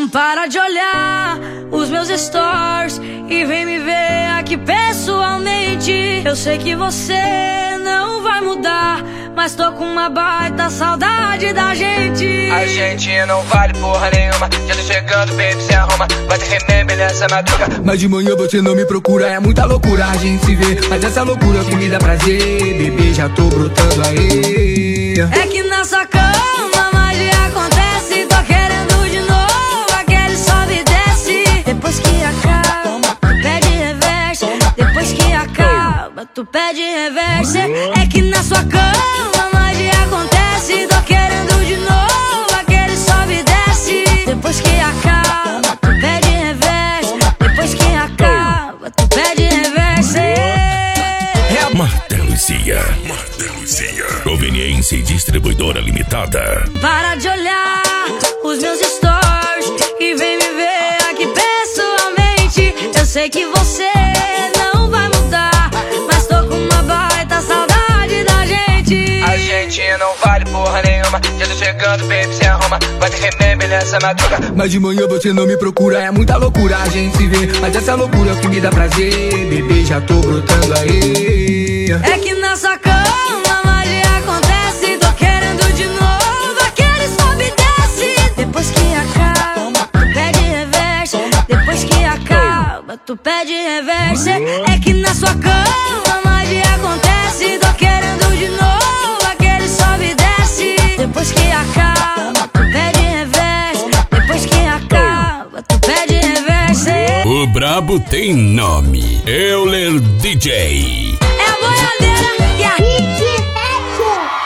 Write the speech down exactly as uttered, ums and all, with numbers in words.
Para de olhar os meus stories e vem me ver aqui pessoalmente. Eu sei que você não vai mudar, mas tô com uma baita saudade da gente. A gente não vale porra nenhuma. Já tô chegando, baby, se arruma. Vai ter remember nessa madruga. Mas de manhã você não me procura, é muita loucura a gente se vê. Mas essa loucura que me dá prazer, bebê, já tô brotando aí. É que na sua cama magia acontece. Tô querendo de novo aquele sobe e desce. Depois que acaba, tu pede reverse. Depois que acaba, tu pede reverse. É que na sua cama magia acontece. Tô querendo de novo aquele sobe e desce. Depois que acaba, tu pede reverse. Depois que acaba, tu pede reverse. Martelucia, Martelucia, conveniência e distribuidora limitada. Para de olhar os meus stories e vem me ver aqui pessoalmente. Eu sei que você não vai mudar, mas tô com uma baita saudade da gente. A gente não vale porra nenhuma. Já tô chegando, baby, se arruma. Vai ter remember nessa madruga. Mas de manhã você não me procura, é muita loucura a gente se vê. Mas essa loucura que me dá prazer, bebê, já tô brotando aí. É que na sua cama magia acontece. Tô querendo de novo aquele sobe e desce. Depois que acaba, tu pede reverse. Depois que acaba, tu pede reverse. É que na sua cama magia acontece. Tô querendo de novo aquele sobe e desce. Depois que acaba, tu pede reverse. Depois que acaba, tu pede reverse. O brabo tem nome, Euler D J.